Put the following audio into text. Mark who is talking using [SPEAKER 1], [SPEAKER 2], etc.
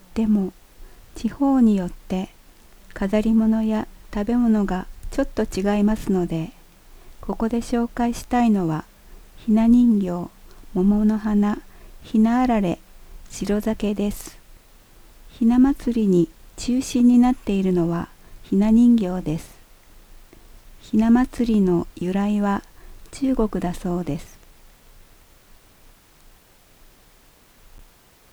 [SPEAKER 1] っても地方によって飾り物や食べ物がちょっと違いますので、ここで紹介したいのはひな人形、桃の花、ひなあられ、白酒です。ひな祭りに中心になっているのはひな人形です。ひな祭りの由来は中国だそうです。